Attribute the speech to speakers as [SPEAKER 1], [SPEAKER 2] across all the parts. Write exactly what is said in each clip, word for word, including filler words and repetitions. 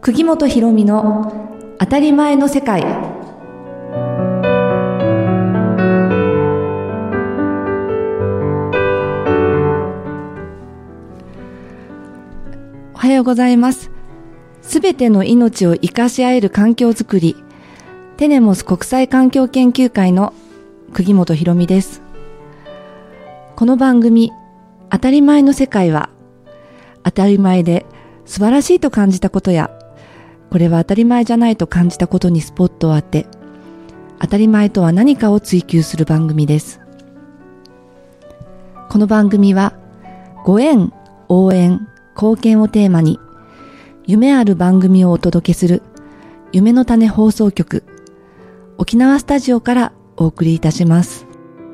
[SPEAKER 1] 釘本ひろみの当たり前の世界。おはようございます。すべての命を生かし合える環境づくり、テネモス国際環境研究会の釘本ひろみです。この番組、当たり前の世界は、当たり前で素晴らしいと感じたことや、これは当たり前じゃないと感じたことにスポットを当て、当たり前とは何かを追求する番組です。この番組は、ご縁、応援、貢献をテーマに、夢ある番組をお届けする、夢の種放送局、沖縄スタジオからお送りいたします。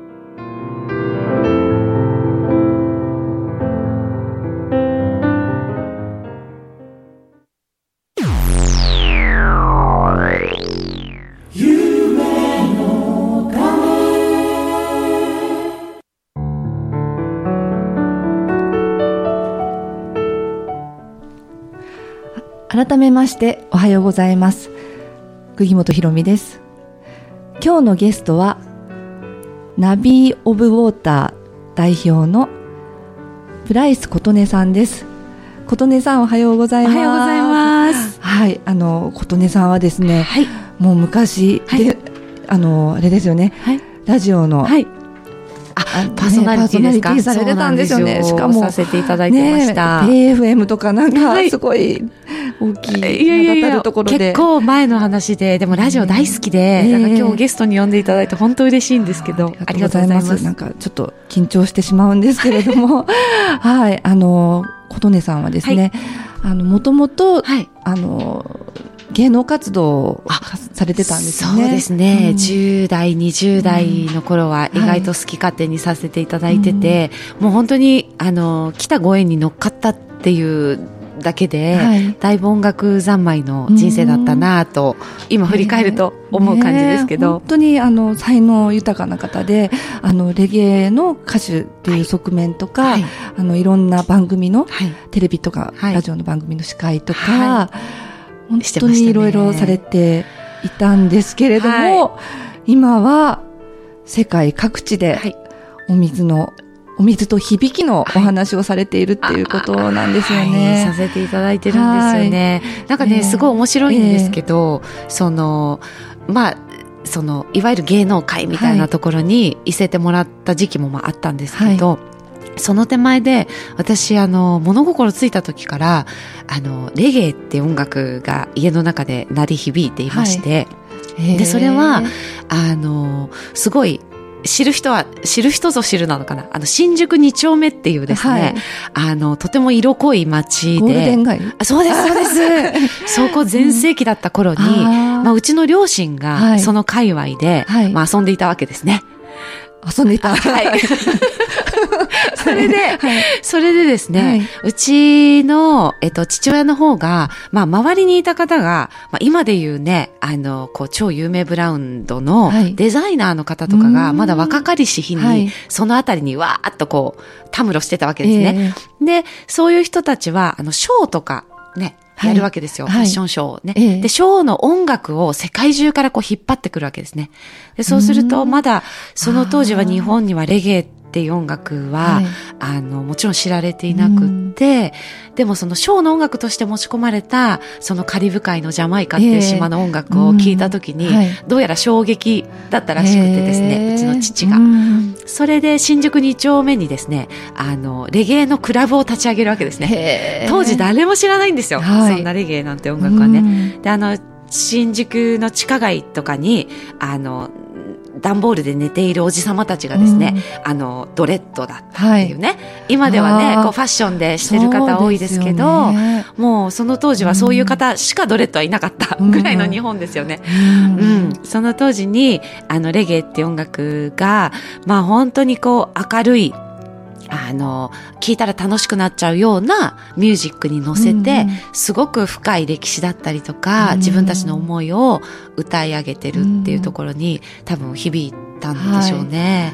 [SPEAKER 1] 改めましておはようございます。釘本ひろみです。今日のゲストはナビーオブウォーター代表のプライス琴音さんです。琴音さん、おはようございます。
[SPEAKER 2] おはようございます。
[SPEAKER 1] はい、あの琴音さんはですね、はい、もう昔で、はい、あのあれですよね、はい、ラジオの、はい、
[SPEAKER 2] あパーソナリティですか？
[SPEAKER 1] パーソナリティされてたんですよね。しかも
[SPEAKER 2] させていただいてました。
[SPEAKER 1] ね、エーエフエム とかなんかすごい大きい名だたるところで、
[SPEAKER 2] いやいやいや結構前の話で、でもラジオ大好きで、ね、なんか今日ゲストに呼んでいただいて本当嬉しいんですけど、
[SPEAKER 1] ありがとうございます。なんかちょっと緊張してしまうんですけれどもはい、あの琴音さんはですね、はい、あのもともとあの芸能活動をされてたんですよね。
[SPEAKER 2] そうですね、うん、じゅう代にじゅう代の頃は意外と好き勝手にさせていただいてて、うん、もう本当にあの来たご縁に乗っかったっていうだけで、はい、だいぶ音楽三昧の人生だったなと、うん、今振り返ると思う感じですけど、
[SPEAKER 1] ね、本当にあの才能豊かな方で、あのレゲエの歌手っていう側面とか、はい、あのいろんな番組の、はい、テレビとか、はい、ラジオの番組の司会とか、はい、本当にいろいろされていたんですけれども、はい、今は世界各地でお水のお水と響きのお話をされているっていうことなんですよね。
[SPEAKER 2] はい、させていただいてるんですよね。はい、なんかね、すごい面白いんですけど、えー、そのまあそのいわゆる芸能界みたいなところにいせてもらった時期もまああったんですけど、はい、その手前で私あの物心ついた時からあのレゲエって音楽が家の中で鳴り響いていまして、はい、でそれはあのすごい知る人は知る人ぞ知るなのかな、あの新宿に丁目っていうですね、はい、あのとても色濃い街で、
[SPEAKER 1] ゴールデン街、
[SPEAKER 2] あ、そうですそうですそこ全盛期だった頃に、うん、あまあ、うちの両親がその界隈で、はい、まあ、遊んでいたわけですね。
[SPEAKER 1] 遊んでいた。
[SPEAKER 2] はい。それで、はい、それでですね、はい、うちの、えっと、父親の方が、まあ、周りにいた方が、まあ、今で言うね、あの、こう、超有名ブランドのデザイナーの方とかが、まだ若かりし日に、はい、そのあたりにわーっとこう、たむろしてたわけですね。えー、で、そういう人たちは、あの、ショーとか、ね、やるわけですよ。はい、ファッションショーをね、はい。で、ショーの音楽を世界中からこう引っ張ってくるわけですね。で、そうすると、まだ、その当時は日本にはレゲエっていう音楽は、はい、あの、もちろん知られていなくって、でもそのショーの音楽として持ち込まれた、そのカリブ海のジャマイカっていう島の音楽を聴いたときに、えーはい、どうやら衝撃だったらしくてですね、えー、うちの父が。それで新宿に丁目にですね、あの、レゲエのクラブを立ち上げるわけですね。当時誰も知らないんですよ。はい、そんなレゲエなんて音楽はね。で、あの、新宿の地下街とかに、あの、段ボールで寝ているおじさまたちがですね、うん、あのドレッドだったっていうね、はい、今ではねこうファッションでしてる方多いですけど、ね、もうその当時はそういう方しかドレッドはいなかったぐらいの日本ですよね。うんうん、その当時にあのレゲエって音楽がまあ本当にこう明るいあの聞いたら楽しくなっちゃうようなミュージックに乗せて、うんうん、すごく深い歴史だったりとか、うん、自分たちの思いを歌い上げてるっていうところに、うん、多分響いたんでしょうね。は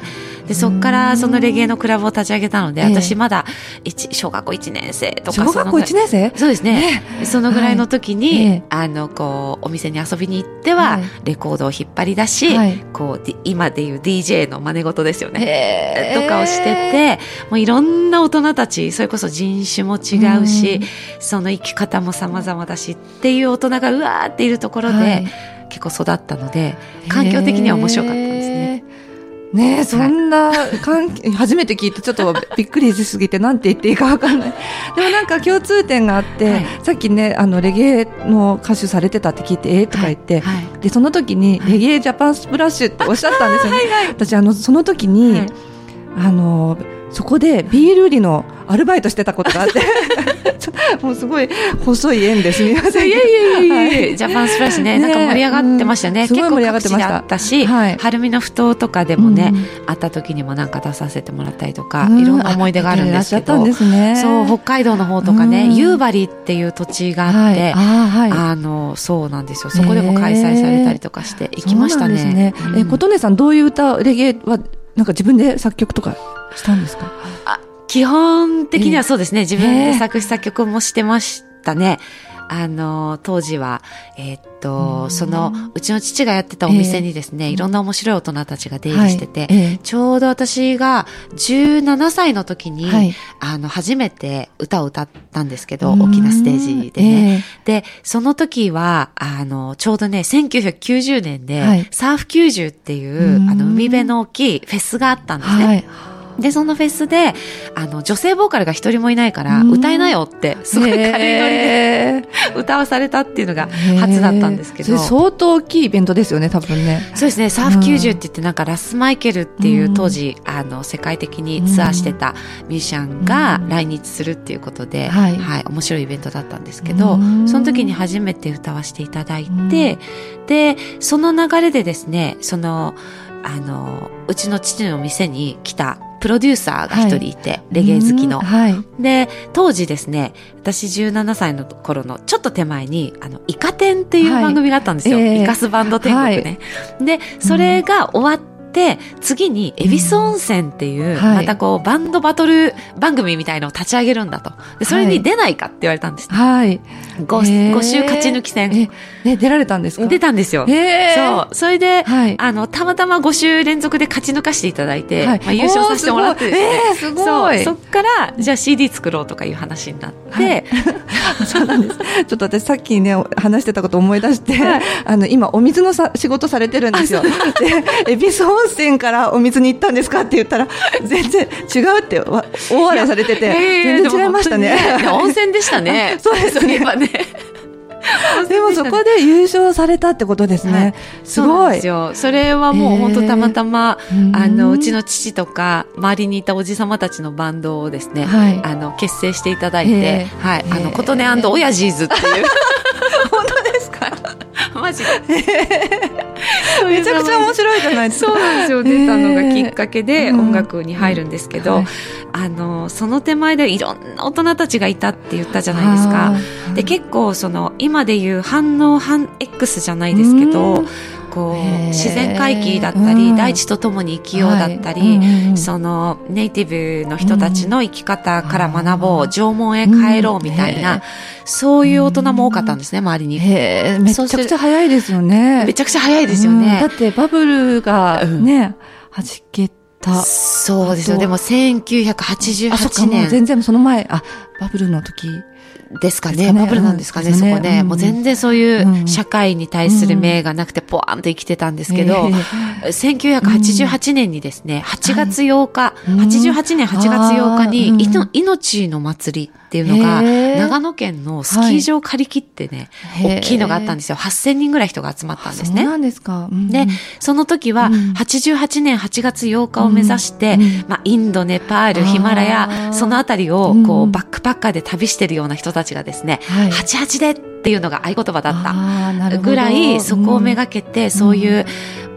[SPEAKER 2] で、そっからそのレゲエのクラブを立ち上げたので、
[SPEAKER 1] ええ、
[SPEAKER 2] 私まだ一小学校いちねん生とか。
[SPEAKER 1] 小学校いちねん生？
[SPEAKER 2] そうですね。え、そのぐらいの時に、
[SPEAKER 1] はい、
[SPEAKER 2] あの、こう、お店に遊びに行っては、はい、レコードを引っ張り出し、はい、こう、今でいう ディージェー の真似事ですよね。とかをしてて、もういろんな大人たち、それこそ人種も違うし、うん、その生き方も様々だしっていう大人がうわーっているところで、はい、結構育ったので、環境的には面白かったんですね。
[SPEAKER 1] ねえ、そんな、初めて聞いてちょっとびっくりしすぎてなんて言っていいかわかんない。でもなんか共通点があって、はい、さっきね、あの、レゲエの歌手されてたって聞いて、えー、とか言って、はいはい、で、その時に、レゲエジャパンスプラッシュっておっしゃったんですよね。はいはい、私、あの、その時に、はい、あの、そこでビール売りのアルバイトしてたことがあってもうすごい細い縁ですみません。
[SPEAKER 2] いやいやいやいや、はい、ジャパンスプラッシュね、なんか盛り上がってましたね。
[SPEAKER 1] うん、すごい盛り上がってました。
[SPEAKER 2] 結構各地であったし、はい、晴海のふ頭とかでもね、うん、会った時にもなんか出させてもらったりとか、うん、いろんな思い出があるんですけど、
[SPEAKER 1] ですね、
[SPEAKER 2] そう、北海道の方とかね、うん、夕張っていう土地があって、はい、あ、はい、あの、そうなんですよ。そこでも開催されたりとかして行きましたね。
[SPEAKER 1] そうなんですね。うん、え、琴音さん、どういう歌、レゲエはなんか自分で作曲とかしたんですか？
[SPEAKER 2] あ、基本的にはそうですね。自分で作詞作曲もしてましたね。あの、当時は、えー、っと、その、うちの父がやってたお店にですね、えー、いろんな面白い大人たちが出入りしてて、はい、えー、ちょうど私がじゅうななさいの時に、はい、あの、初めて歌を歌ったんですけど、大きなステージでね。えー、で、その時は、あの、ちょうどね、せんきゅうひゃくきゅうじゅうねんで、はい、サーフきゅうじゅうっていう、あの、海辺の大きいフェスがあったんですね。はい、で、そのフェスで、あの、女性ボーカルが一人もいないから、歌えなよって、すごい軽いノリで歌わされたっていうのが初だったんですけど。
[SPEAKER 1] 相当大きいイベントですよね、多分ね。
[SPEAKER 2] そうですね、サーフきゅうじゅうって言って、なんかラス・マイケルっていう当時、あの、世界的にツアーしてたミュージシャンが来日するっていうことで、はい、はい、面白いイベントだったんですけど、その時に初めて歌わせていただいて、で、その流れでですね、その、あの、うちの父の店に来たプロデューサーが一人いて、はい、レゲエ好きの、はい。で、当時ですね、私じゅうななさいの頃のちょっと手前に、あの、イカ天っていう番組があったんですよ。はい、イカスバンド天国ね。はい、で、それが終わって、で、次に、恵比寿温泉っていう、うん、またこう、バンドバトル番組みたいのを立ち上げるんだと。で、それに出ないかって言われたんです、ね。はい。ご、ご週勝ち抜き戦。
[SPEAKER 1] え、え、出られたんですか？
[SPEAKER 2] 出たんですよ。そう。それで、はい、あの、たまたまご週連続で勝ち抜かしていただいて、はい、まあ、優勝させてもらってですね。
[SPEAKER 1] えー、すごい。
[SPEAKER 2] そう。そっから、じゃあ シーディー 作ろうとかいう話になって、はい、
[SPEAKER 1] そうなんです。ちょっと私さっきね、話してたこと思い出して、はい、あの、今、お水のさ仕事されてるんですよ。で、恵比寿温泉からお水に行ったんですかって言ったら、全然違うって大笑いされてて、全然違いましたね。
[SPEAKER 2] 温泉でしたね。
[SPEAKER 1] そうですね。でもそこで優勝されたってことですね。はい、すごい。そうなんです
[SPEAKER 2] よ。それはもう本当たまたま、えー、あの、うちの父とか、周りにいたおじさまたちのバンドをですね、はい、あの、結成していただいて、えー、はい、あの、琴音&オヤジーズっていう。
[SPEAKER 1] 本当ですか？
[SPEAKER 2] マジで。
[SPEAKER 1] めちゃくちゃ面白いじゃないですか。
[SPEAKER 2] そうなんですよ。出たのがきっかけで音楽に入るんですけど、うんはい、あの、その手前でいろんな大人たちがいたって言ったじゃないですか。で、結構その、今でいう反応反 X じゃないですけど、こう自然回帰だったり、うん、大地と共に生きようだったり、はいうん、そのネイティブの人たちの生き方から学ぼう、うん、縄文へ帰ろうみたいな、うん、そういう大人も多かったんですね、周りに。
[SPEAKER 1] へー、めちゃくちゃ早いですよね。
[SPEAKER 2] めちゃくちゃ早いですよね。
[SPEAKER 1] うん、だってバブルがね、はじ、うん、けた。
[SPEAKER 2] そうですよ。でもせんきゅうひゃくはちじゅうはちねん。あ、そっか、もう
[SPEAKER 1] 全然その前、あ、バブルの時。
[SPEAKER 2] ですかね。バブルなんですかね、そこね。もう全然そういう社会に対する目がなくてポワーンと生きてたんですけど、せんきゅうひゃくはちじゅうはちねんにですね、はちがつようか、はちじゅうはちねんはちがつようかに、命の祭りっていうのが、長野県のスキー場を借り切ってね、大きいのがあったんですよ。はっせんにんぐらい人が集まったんですね。
[SPEAKER 1] そうなんですか。
[SPEAKER 2] で、その時は、はちじゅうはちねんはちがつようかを目指して、まあ、インド、ネパール、ヒマラヤ、そのあたりを、こう、バックパッカーで旅してるような人たちがですね、はい、はちはちでっていうのが合言葉だったぐらい、そこをめがけて、そういう、うん、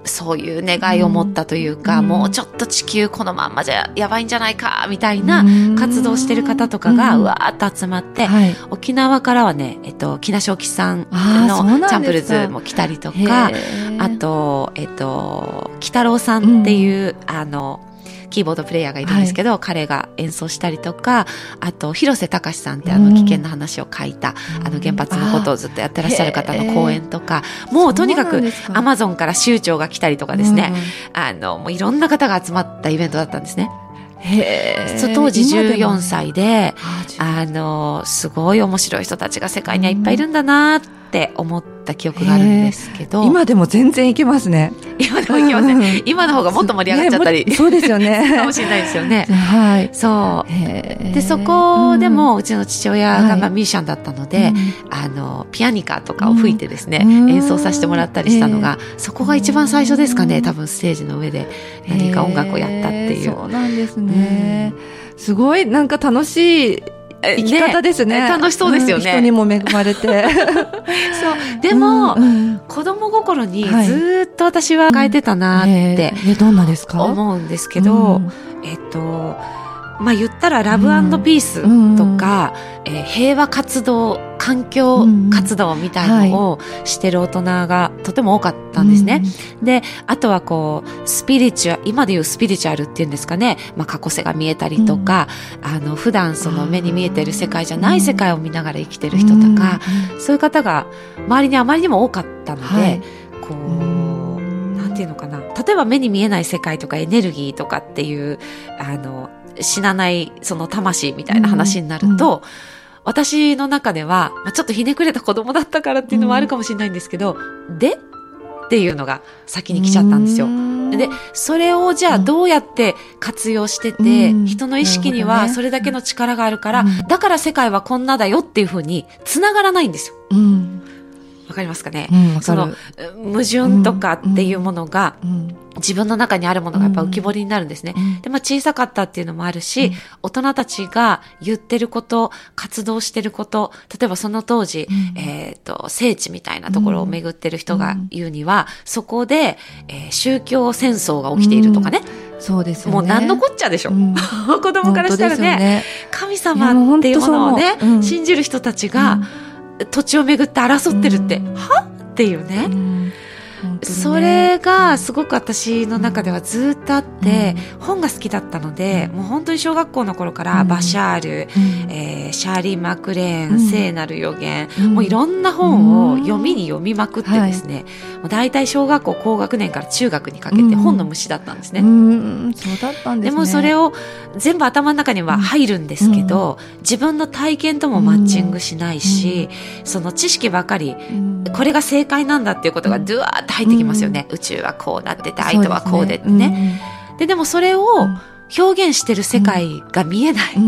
[SPEAKER 2] そういう願いを持ったというか、うん、もうちょっと地球このまんまじゃやばいんじゃないかみたいな活動してる方とかがうわーっと集まって、はい、沖縄からはね、えっと、木梨沖さんのチャンプルズも来たりとか、あと、えっと、北郎さんっていう、うん、あの、キーボードプレイヤーがいるんですけど、はい、彼が演奏したりとか、あと、広瀬隆さんってあの、危険な話を書いた、うん、あの、原発のことをずっとやってらっしゃる方の講演とか、もうとにかく、アマゾンから州長が来たりとかですね、うん、あの、もういろんな方が集まったイベントだったんですね。へー、当時じゅうよんさいで、あの、すごい面白い人たちが世界にはいっぱいいるんだなって思った記憶があるんですけど。
[SPEAKER 1] 今でも全然いけますね。
[SPEAKER 2] 今でもいけますね。今の方がもっと盛り上がっちゃったり。
[SPEAKER 1] ね、そうですよね。
[SPEAKER 2] かもしれないですよね。
[SPEAKER 1] はい。
[SPEAKER 2] そう。で、そこでも、うちの父親がまあミュージシャンだったので、あの、ピアニカとかを吹いてですね、演奏させてもらったりしたのが、そこが一番最初ですかね、多分ステージの上で何か音楽をやったっていう。
[SPEAKER 1] そうなんですね。すごい、なんか楽しい、生き方ですね。
[SPEAKER 2] ね、楽しそうですよね。
[SPEAKER 1] うん、人にも恵まれて。そう。
[SPEAKER 2] でも、うん、子供心にずっと私は変えてたなって、
[SPEAKER 1] えー、どんなですか？
[SPEAKER 2] 思うんですけど、うん、えっと、まあ、言ったらラブ&ピースとか、うんえー、平和活動、環境活動みたいのをしてる大人がとても多かったんですね。うん、で、あとはこう、スピリチュアル、今でいうスピリチュアルっていうんですかね、まあ、過去世が見えたりとか、うん、あの、普段その目に見えてる世界じゃない世界を見ながら生きてる人とか、うん、そういう方が周りにあまりにも多かったので、はい、こう、なんていうのかな、例えば目に見えない世界とかエネルギーとかっていう、あの、死なないその魂みたいな話になると、うん、私の中では、まあ、ちょっとひねくれた子供だったからっていうのもあるかもしれないんですけど、うん、でっていうのが先に来ちゃったんですよ。で、それをじゃあどうやって活用してて、うん、人の意識にはそれだけの力があるから、うん、だから世界はこんなだよっていうふうに繋がらないんですよ。うんわかりますかね、うん、その矛盾とかっていうものが、うん、自分の中にあるものがやっぱ浮き彫りになるんですね。うん、で、まあ小さかったっていうのもあるし、うん、大人たちが言ってること、活動してること、例えばその当時、うん、えっと、聖地みたいなところを巡ってる人が言うには、うん、そこで、えー、宗教戦争が起きているとかね。うん、そうですよね。もう何のこっちゃでしょ。うん、子供からしたらね、ね神様っていうものをね、うん、信じる人たちが、うん土地をめぐって争ってるって、うん、はっていうね、うんね、それがすごく私の中ではずっとあって、うん、本が好きだったので、うん、もう本当に小学校の頃から、うん、バシャール、うんえー、シャーリー・マクレーン、うん、聖なる予言、うん、もういろんな本を読みに読みまくってですね、うん、もう大体小学校高学年から中学にかけて本の虫だったんですね、
[SPEAKER 1] うんうん、そうだったんですね。
[SPEAKER 2] でもそれを全部頭の中には入るんですけど、うん、自分の体験ともマッチングしないし、うん、その知識ばかり、うん、これが正解なんだっていうことがドゥワーって入ってきますよね、うん、宇宙はこうなってて愛とはこうでってね、でね、うん、ででもそれを表現してる世界が見えない、うん、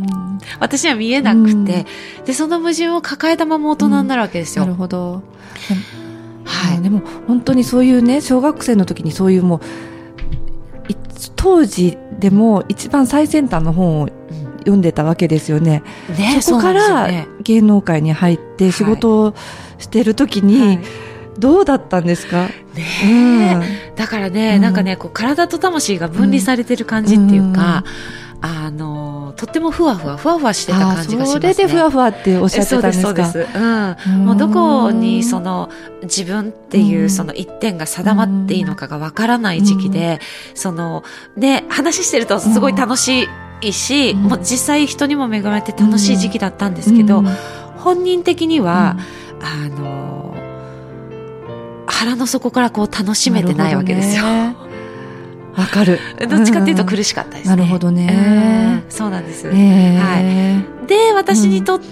[SPEAKER 2] 私には見えなくて、うん、でその矛盾を抱えたまま大人になるわけですよ、
[SPEAKER 1] うん、なるほど、はい、でも本当にそういうね小学生の時にそういうもう当時でも一番最先端の本を読んでたわけですよね。ね、そこから芸能界に入って仕事をしてる時にどうだったんですか？
[SPEAKER 2] ね、うん、だからね、うん、なんかねこう体と魂が分離されてる感じっていうか、うん、あのとってもふわふわふわふわしてた感じがしますね。それ
[SPEAKER 1] でふわふわっておっしゃってたんですか？
[SPEAKER 2] そうですそうです、うん、もうどこにその自分っていうその一点が定まっていいのかがわからない時期で、うん、そので話してるとすごい楽しいいいし、うん、もう実際人にも恵まれて楽しい時期だったんですけど、うん、本人的には、うん、あの腹の底からこう楽しめてないわけですよ。
[SPEAKER 1] わかる。
[SPEAKER 2] どっちかっていうと苦しかったですね。
[SPEAKER 1] なるほどね。
[SPEAKER 2] うん、そうなんです。えー、はい。で、私にとって、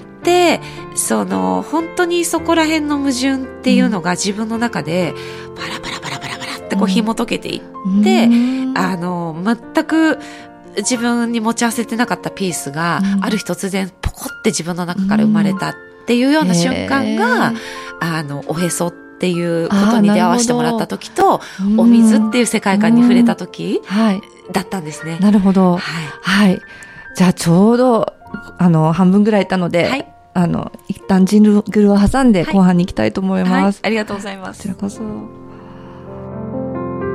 [SPEAKER 2] うん、その本当にそこら辺の矛盾っていうのが自分の中でパラパラパラパラパラってこう紐解けていって、うん、あの全く自分に持ち合わせてなかったピースが、うん、ある日突然ポコって自分の中から生まれたっていうような瞬間が、うん、あのおへそっていうことに出会わせてもらった時と、お水っていう世界観に触れた時、はい、だったんですね。
[SPEAKER 1] なるほど。はい。はい。じゃあちょうどあの半分ぐらいいたので、はい、あの一旦ジングルを挟んで後半に行きたいと思います。
[SPEAKER 2] はいはい、ありがとうございます。
[SPEAKER 1] こちらこそ。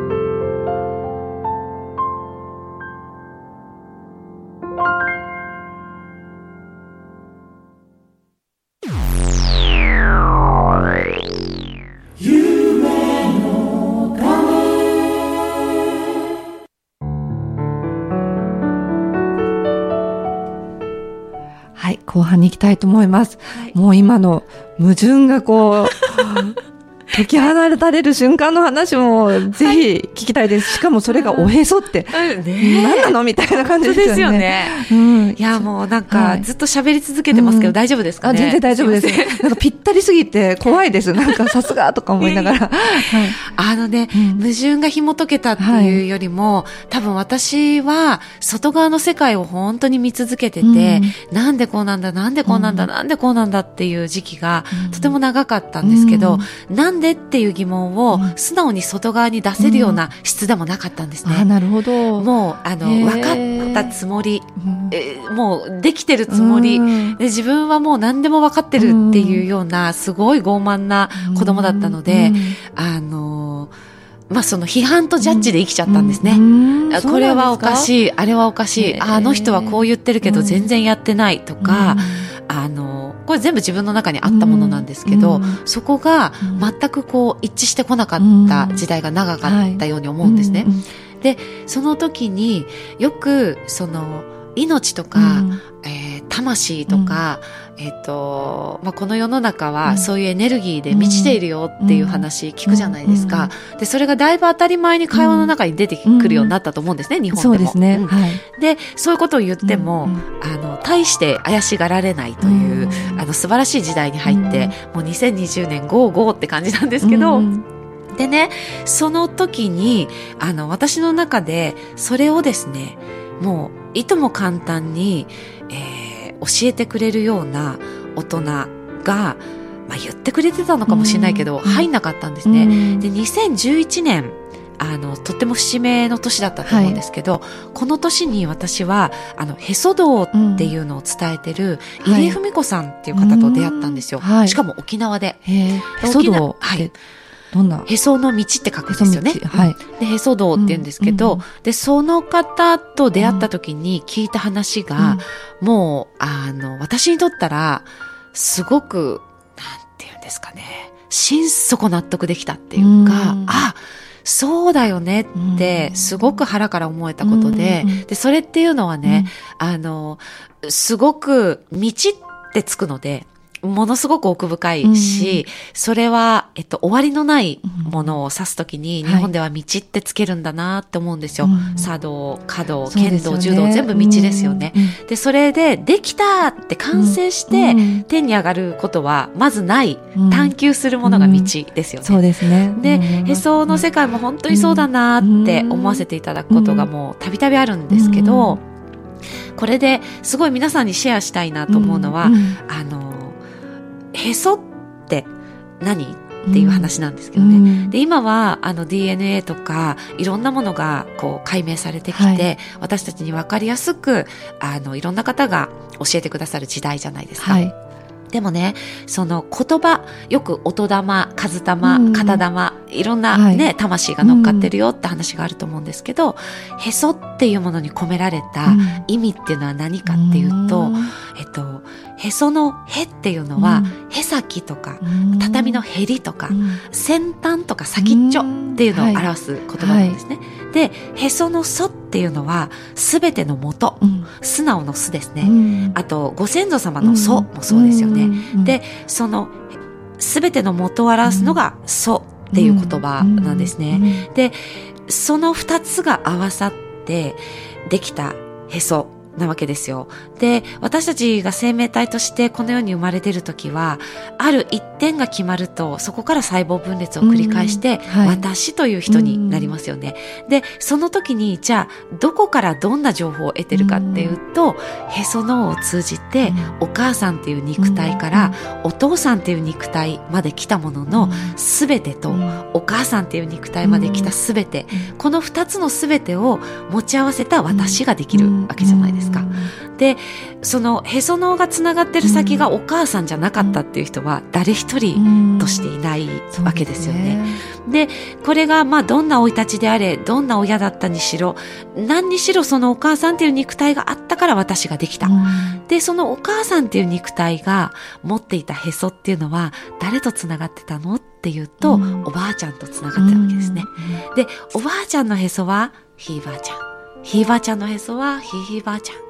[SPEAKER 1] 後半に行きたいと思います。はい、もう今の矛盾がこう、解き放たれる瞬間の話もぜひ聞きたいです。しかもそれがおへそって、ね、何なのみたいな感じですよね。
[SPEAKER 2] ですよね。うん、いやもうなんかずっと喋り続けてますけど、大丈夫ですかね。
[SPEAKER 1] あ、全然大丈夫です。なんかぴったりすぎて怖いです。なんかさすがとか思いながら。はい、
[SPEAKER 2] あのね、うん、矛盾が紐解けたっていうよりも、はい、多分私は外側の世界を本当に見続けてて、うん、なんでこうなんだ、なんでこうなんだ、うん、なんでこうなんだっていう時期がとても長かったんですけど、うん、なんでっていう疑問を素直に外側に出せるような質でもなかったんですね。
[SPEAKER 1] うん、あ、なるほど。
[SPEAKER 2] もうあの分かったつもり、えー、もうできてるつもり、うん、で自分はもう何でも分かってるっていうようなすごい傲慢な子供だったので、うん、あのまあ、その批判とジャッジで生きちゃったんですね。うんうん、これはおかしい、あれはおかしい、あの人はこう言ってるけど全然やってないとか、うん、あのこれ全部自分の中にあったものなんですけど、うん、そこが全くこう一致してこなかった時代が長かったように思うんですね。うんはい、でその時によくその命とか、うんえー、魂とか、うんえーとまあ、この世の中はそういうエネルギーで満ちているよっていう話聞くじゃないですか。でそれがだいぶ当たり前に会話の中に出てくるようになったと思うんですね、日本でも。そうですね、はい、でそういうことを言っても、あの大して怪しがられないという、あの素晴らしい時代に入って、もうにせんにじゅうねんゴーゴーって感じなんですけど、でねその時にあの私の中でそれをですねもういとも簡単に、えー、教えてくれるような大人が、まあ、言ってくれてたのかもしれないけど、うん、入んなかったんですね。うん、でにせんじゅういちねんあのとっても節目の年だったと思うんですけど、はい、この年に私はあのへそ道っていうのを伝えてる入江文子さんっていう方と出会ったんですよ。はい、しかも沖縄で。
[SPEAKER 1] へそ道、はい、どんな
[SPEAKER 2] へその道って書くんですよね。はい、でへそ道って言うんですけど、うんうん、でその方と出会った時に聞いた話が、うん、もうあの私にとったらすごくなんていうんですかね、心底納得できたっていうか、うん、あそうだよねってすごく腹から思えたことで、うん、でそれっていうのはね、うん、あのすごく道ってつくのでものすごく奥深いし、うん、それは、えっと、終わりのないものを指すときに、うん、日本では道ってつけるんだなって思うんですよ。はい、茶道、華道、剣道、柔道、全部道ですよね。うん、で、それで、できたって完成して、うん、天に上がることは、まずない、うん、探求するものが道ですよね。
[SPEAKER 1] そうですね。
[SPEAKER 2] で、へその世界も本当にそうだなって思わせていただくことがもうたびたびあるんですけど、これですごい皆さんにシェアしたいなと思うのは、あの、へそって何っていう話なんですけどね。うん、で今はあの ディーエヌエー とかいろんなものがこう解明されてきて、はい、私たちに分かりやすくあのいろんな方が教えてくださる時代じゃないですか。はい、でもね、その言葉、よく音玉、数玉、片玉、いろんなね、はい、魂が乗っかってるよって話があると思うんですけど、へそっていうものに込められた意味っていうのは何かっていうと、えっと、へそのへっていうのは、へさきとか、畳のへりとか、先端とか先っちょっていうのを表す言葉なんですね。はい、で、へそのそっていうのは、すべての元、うん、素直の素ですね。うん、あと、ご先祖様の祖もそうですよね。うん、で、その、すべての元を表すのが祖っていう言葉なんですね。で、その二つが合わさってできたへそなわけですよ。で、私たちが生命体としてこの世に生まれているときは、ある一点が決まると、そこから細胞分裂を繰り返して、うんはい、私という人になりますよね。で、その時に、じゃあ、どこからどんな情報を得てるかっていうと、へその緒を通じて、お母さんっていう肉体から、お父さんっていう肉体まで来たものの、すべてと、お母さんっていう肉体まで来たすべて、この二つのすべてを持ち合わせた私ができるわけじゃないですか。で、そのへその緒がつながってる先がお母さんじゃなかったっていう人は誰一人としていないわけですよね。で、これがまあどんな生い立ちであれ、どんな親だったにしろ、何にしろそのお母さんっていう肉体があったから私ができた。で、そのお母さんっていう肉体が持っていたへそっていうのは誰とつながってたのっていうと、おばあちゃんとつながってるわけですね。で、おばあちゃんのへそはひいばあちゃん。ひいばあちゃんのへそはひいひいばあちゃん。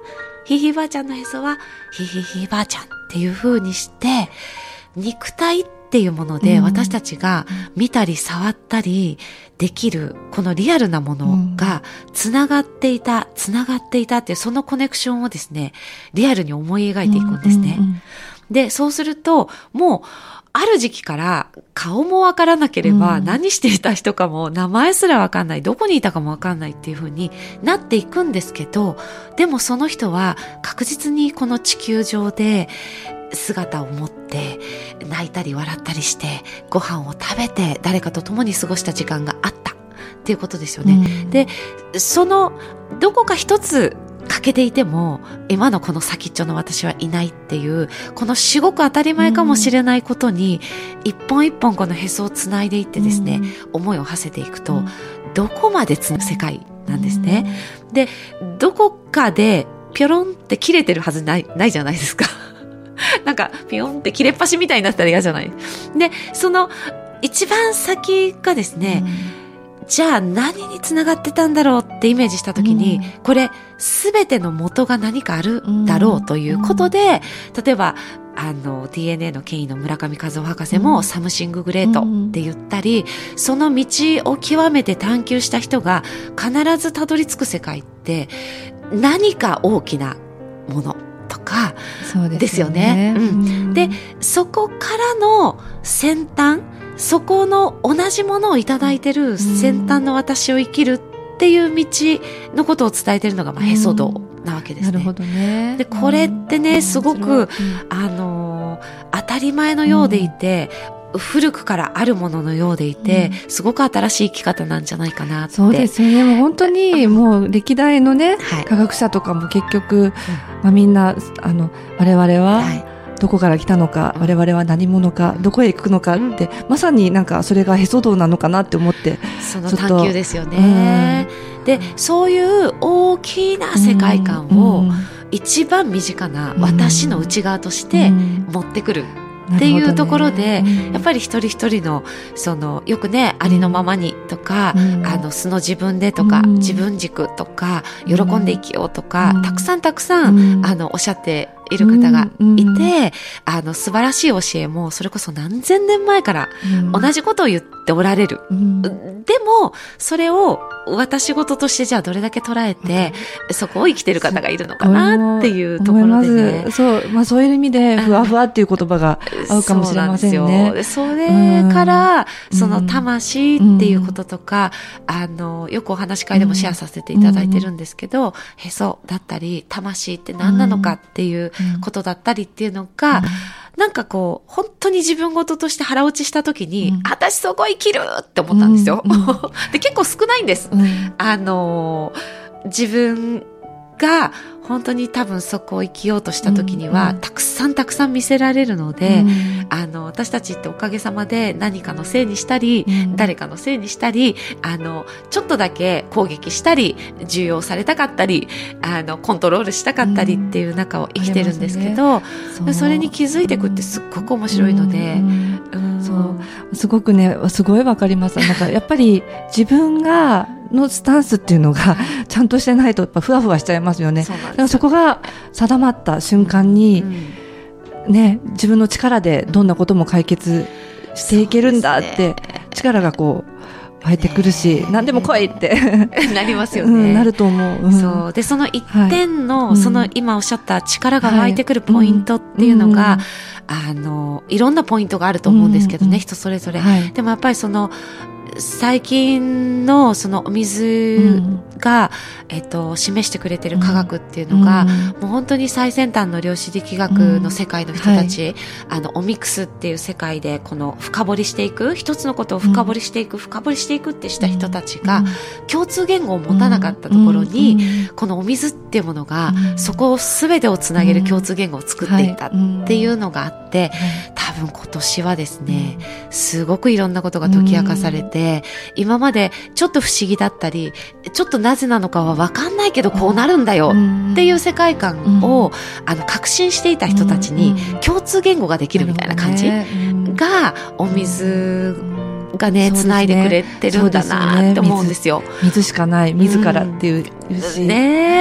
[SPEAKER 2] ひいひいばあちゃんのへそはひいひいひいばあちゃんっていう風にして、肉体っていうもので私たちが見たり触ったりできるこのリアルなものがつながっていた、つながっていたっていうそのコネクションをですね、リアルに思い描いていくんですね。で、そうするともうある時期から顔もわからなければ何していた人かも名前すらわかんない、どこにいたかもわかんないっていう風になっていくんですけど、でもその人は確実にこの地球上で姿を持って泣いたり笑ったりしてご飯を食べて誰かと共に過ごした時間があったっていうことですよね。うん、で、そのどこか一つ欠けていても今のこの先っちょの私はいないっていうこの至極当たり前かもしれないことに、うん、一本一本このへそをつないでいってですね、うん、思いを馳せていくと、うん、どこまでつなぐ世界なんですね。うん、で、どこかでピョロンって切れてるはずない、ないじゃないですか。なんかピヨンって切れっ端みたいになったら嫌じゃない。で、その一番先がですね、うん、じゃあ何につながってたんだろうってイメージしたときに、うん、これすべての元が何かあるだろうということで、うん、例えばあの ディーエヌエー の権威の村上和夫博士も、うん、サムシンググレートって言ったり、うん、その道を極めて探求した人が必ずたどり着く世界って何か大きなものとかですよね。うん、で、そこからの先端、そこの同じものをいただいてる先端の私を生きるっていう道のことを伝えてるのが、まあ、へそ道なわけですね。
[SPEAKER 1] なるほどね。
[SPEAKER 2] で、これってね、すごく、あの、当たり前のようでいて、古くからあるもののようでいて、うん、すごく新しい生き方なんじゃないかなって。
[SPEAKER 1] そうですよね。もう本当にもう歴代のね、はい、科学者とかも結局、うん、まあ、みんなあの我々はどこから来たのか、はい、我々は何者か、どこへ行くのかって、うん、まさになんかそれがへそ道なのかなって思って、
[SPEAKER 2] その探求ですよね。うん、で、そういう大きな世界観を一番身近な私の内側として持ってくる。っていうところで、ね、うん、やっぱり一人一人のそのよくね、ありのままにとか、うん、あの素の自分でとか、うん、自分軸とか、喜んで生きようとか、うん、たくさんたくさん、うん、あのおっしゃっている方がいて、うん、あの素晴らしい教えもそれこそ何千年前から同じことを言っておられる。うん、でもそれを私事としてじゃあどれだけ捉えて、うん、そこを生きてる方がいるのかなっていうところでね。
[SPEAKER 1] そう、まあそういう意味でふわふわっていう言葉が合うかもしれませんね。
[SPEAKER 2] そうなんですよ。それから、うん、その魂っていうこととか、うん、あのよくお話し会でもシェアさせていただいてるんですけど、うん、へそだったり魂って何なのかっていうことだったりっていうのが、うん、なんかこう本当に自分事として腹落ちした時に、うん、私そこ生きるって思ったんですよ。うんうん、で、結構少ないんです。うん、あの自分が本当に多分そこを生きようとした時には、うんうん、たくさんたくさん見せられるので、うん、あの私たちっておかげさまで何かのせいにしたり、うん、誰かのせいにしたり、あのちょっとだけ攻撃したり重用されたかったり、あのコントロールしたかったりっていう中を生きてるんですけど、うんね、そ, それに気づいていくってすっごく面白いので、うんうん、
[SPEAKER 1] そうすごくね、すごいわかります。なんかやっぱり自分がのスタンスっていうのがちゃんとしてないとやっぱふわふわしちゃいますよね。 そ, だからそこが定まった瞬間に、うん、ね、自分の力でどんなことも解決していけるんだって力がこう湧いてくるし、ね、何でも来いって
[SPEAKER 2] なりますよね、うん、
[SPEAKER 1] なると思う、うん、
[SPEAKER 2] そうで、その一点の、はい、その今おっしゃった力が湧いてくるポイントっていうのが、はい、うん、あのいろんなポイントがあると思うんですけどね、うん、人それぞれ、はい、でもやっぱりその最近のそのお水が、うん、えっと、示してくれてる科学っていうのが、うん、もう本当に最先端の量子力学の世界の人たち、うん、はい、あのオミクスっていう世界でこの深掘りしていく、一つのことを深掘りしていく、うん、深掘りしていくってした人たちが、うん、共通言語を持たなかったところに、うん、このお水っていうものが、うん、そこを全てをつなげる共通言語を作っていったっていうのがあって、うん、多分今年はですね、うん、すごくいろんなことが解き明かされて、今までちょっと不思議だったり、ちょっとなぜなのかは分かんないけどこうなるんだよっていう世界観を、うん、あの確信していた人たちに共通言語ができるみたいな感じがお水がね、つないでくれてるんだなって思うんですよ。
[SPEAKER 1] 水しかない、自らっていうし、
[SPEAKER 2] ね。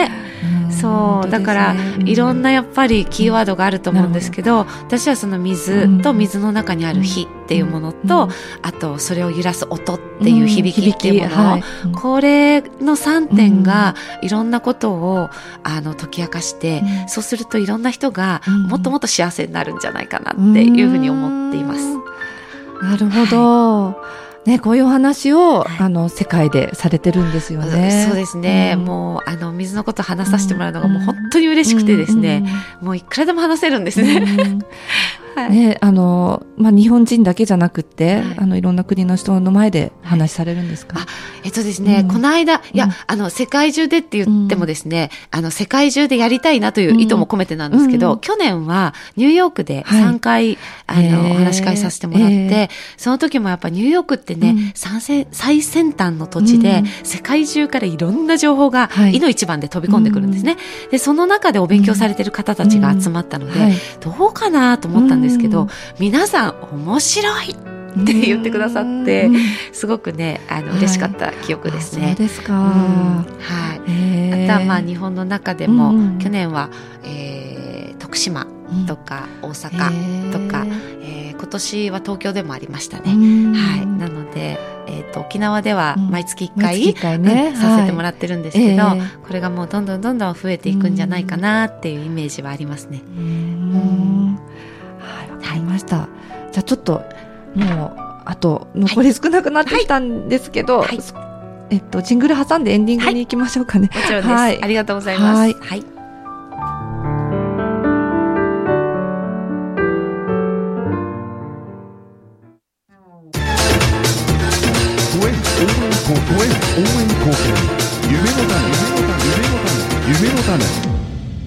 [SPEAKER 2] そう、だから、いろんなやっぱりキーワードがあると思うんですけど、私はその水と水の中にある火っていうものと、あとそれを揺らす音っていう響きっていうもの、これのさんてんがいろんなことをあの解き明かして、そうするといろんな人がもっともっと幸せになるんじゃないかなっていうふうに思っています。
[SPEAKER 1] なるほど。はい、ね、こういうお話を、はい、あの、世界でされてるんですよね。
[SPEAKER 2] そうですね。うん、もう、あの、水のこと話させてもらうのがもう本当に嬉しくてですね、うん、もういくらでも話せるんですね。うんはい、
[SPEAKER 1] ね、あの、まあ、日本人だけじゃなくって、はい、あの、いろんな国の人の前で話されるんですか？
[SPEAKER 2] あ、えっとですね、うん、この間、いや、うん、あの、世界中でって言ってもですね、うん、あの、世界中でやりたいなという意図も込めてなんですけど、うん、去年はニューヨークでさんかい、はい、あの、お話し会させてもらって、えー、その時もやっぱニューヨークってね、うん、最先端の土地で、うん、世界中からいろんな情報が、はい、いの一番で飛び込んでくるんですね。うん、で、その中でお勉強されてる方たちが集まったので、うんはい、どうかなと思ったんですけど、うん、皆さん面白いって言ってくださって、すごくね、あの、嬉しかった記憶ですね。
[SPEAKER 1] そうですか。うん、
[SPEAKER 2] はい。あとはまあ日本の中でも、うん、去年は、えー、徳島とか大阪とか、えー、今年は東京でもありましたね。はい。なので、えっと、沖縄では毎月いっかい、うんねうん、させてもらってるんですけど、はい、これがもうどんどんどんどん増えていくんじゃないかなっていうイメージはありますね。うんうん
[SPEAKER 1] はい、わかりました。はい、じゃあちょっと、もう、あと、残り少なくなってきたんですけど、はいはい、えっと、ジングル挟んでエンディングに行きましょうかね。
[SPEAKER 2] はい、もちろんです、はい。ありがとうございます。はい。はい、
[SPEAKER 3] 応援貢献、夢の種、夢の種、夢の種。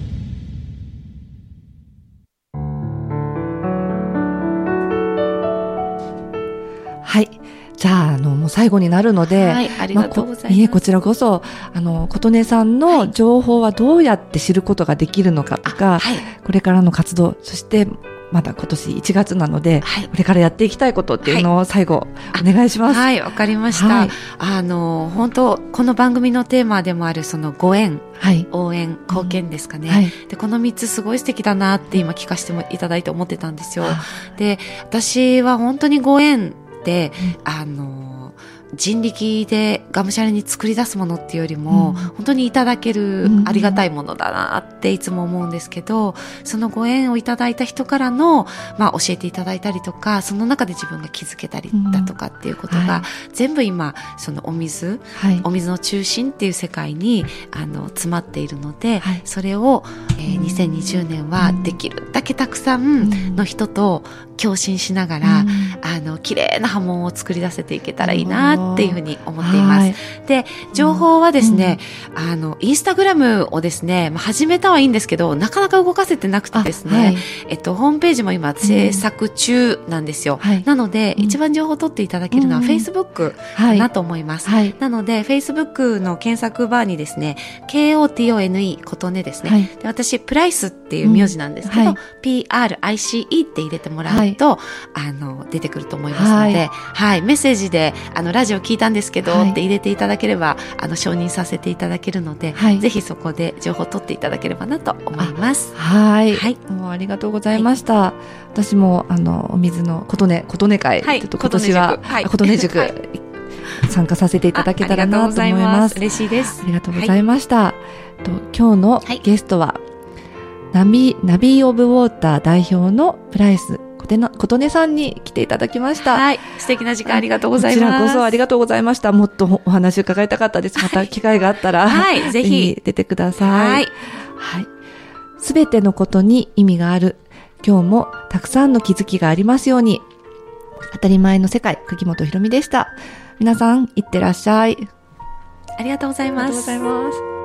[SPEAKER 1] はい。じゃあ、あの、もう最後になるので、
[SPEAKER 2] はい、ありがとうございます。まあ、
[SPEAKER 1] いえ、こちらこそ、あの、琴音さんの情報はどうやって知ることができるのかとか、はい、これからの活動、そして、まだ今年いちがつなので、はい、これからやっていきたいことっていうのを最後、はい、お願いします。
[SPEAKER 2] はい、わかりました。はい、あの、本当この番組のテーマでもある、そのご縁、はい、応援、貢献ですかね、うんはい。で、このみっつすごい素敵だなって今聞かせてもいただいて思ってたんですよ。で、私は本当にご縁って、うん、あの、人力でがむしゃらに作り出すものっていうよりも、うん、本当にいただけるありがたいものだなっていつも思うんですけど、そのご縁をいただいた人からの、まあ、教えていただいたりとか、その中で自分が気づけたりだとかっていうことが、うんはい、全部今そのお水、はい、お水の中心っていう世界にあの詰まっているので、はい、それを、えー、にせんにじゅうねんはできるだけたくさんの人と共振しながら、うん、あの綺麗な波紋を作り出せていけたらいいなっていうふうに思っています。で、情報はですね、うん、あのインスタグラムをですね、まあ、始めたはいいんですけど、なかなか動かせてなくてですね、はい、えっとホームページも今制作中なんですよ。うん、なので、うん、一番情報を取っていただけるのは Facebook かなと思います。はい、なので Facebook の検索バーにですね、ケーオーティーオーエヌイー 琴音ですね。はい、で、私プライスっていう名字なんですけど、うんはい、ピーアールアイシーイー って入れてもらうと、はいとあの出てくると思いますので、はい、はい、メッセージであのラジオ聞いたんですけど、はい、って入れていただければあの承認させていただけるので、はい、ぜひそこで情報を取っていただければなと思います。
[SPEAKER 1] はい、はい、もうありがとうございました。はい、私もあのお水の琴音琴音会、はい、ちょっと今年は琴音塾、はい、参加させていただけたらなと思います。
[SPEAKER 2] 嬉しいです。
[SPEAKER 1] ありがとうございました。はい、と今日のゲストは、はい、ナビナビオブウォーター代表のプライス琴音さんに来ていただきました。
[SPEAKER 2] はい。素敵な時間ありがとうございます。
[SPEAKER 1] こちらこそありがとうございました。もっとお話伺いたかったです。また機会があったら、
[SPEAKER 2] はい、ぜひ
[SPEAKER 1] 出てください。はい。はい。すべてのことに意味がある。今日もたくさんの気づきがありますように。当たり前の世界、釘本ひろみでした。皆さん、いってらっしゃい。
[SPEAKER 2] ありがとうございます。
[SPEAKER 1] ありがとうございます。